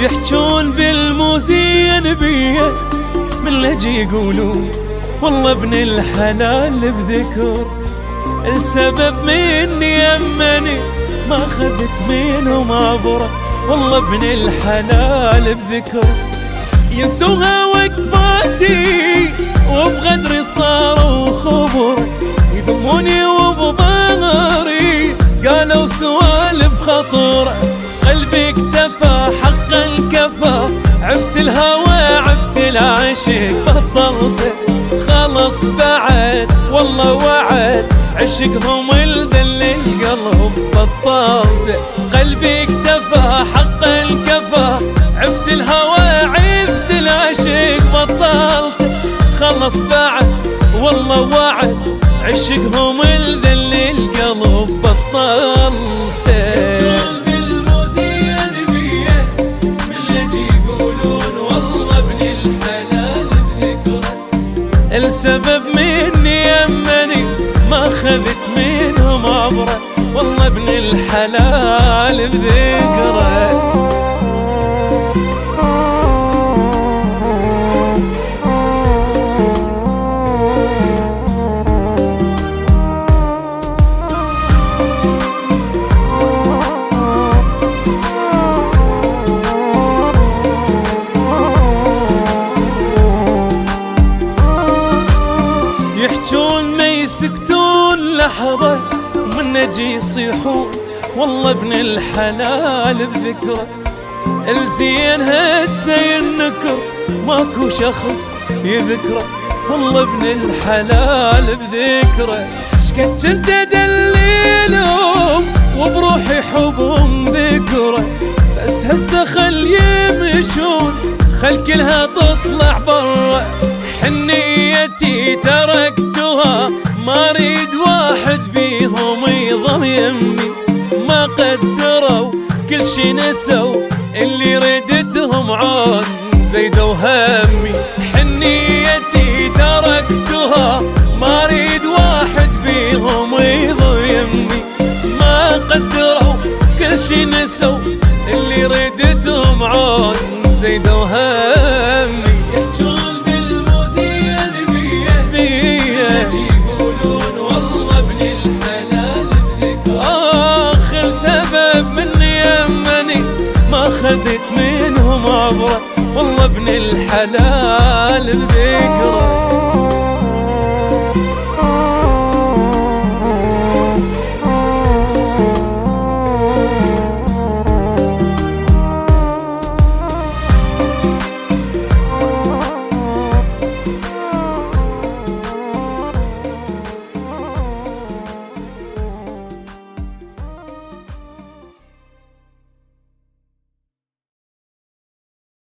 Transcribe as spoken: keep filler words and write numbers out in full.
يحجون بالموزين بيه من لجي يقولون والله ابن الحلال بذكر. السبب مني يمني ما خذت منهم عبره، والله ابن الحلال بذكر. ينسوها وقفاتي وبغدري صاروا خبر، يذموني وبظهري قالوا سوالف خطره. قلبي اكتفى حق الكفى، عفت الهوى عفت العشق بطلته خلص بعد والله وعد، عشقهم الذل القلب بطلته. قلبي اكتفى حق الكفى، عفت الهوى عفت العشق بطلته خلص بعد والله وعد، عشقهم الذل القلب بطلته. السبب مني يمنيت ما خذت منهم عبره، والله ابن الحلال بذكره. يحجون ما يسكتون لحظة ومن نجي يصيحون والله ابن الحلال بذكره. الزين هسه ينكر ماكو شخص يذكره، والله ابن الحلال بذكره. شقد كنت ادللهم وبروحي حبهم ذكره، بس هسه خل يمشون خل كلها تطلع برا. حنيتي تركتها ما اريد واحد بيهم يظل يمي، ما قدروا كل شي نسوا اللي ردتهم عون زيدوا همي. حنيتي تركتها ما اريد واحد بيهم يظل يمي، ما قدروا كل شي نسوا اللي ردتهم عون زيدوا همي. سبب مني يمنيت ما خذت منهم عبره، والله ابن الحلال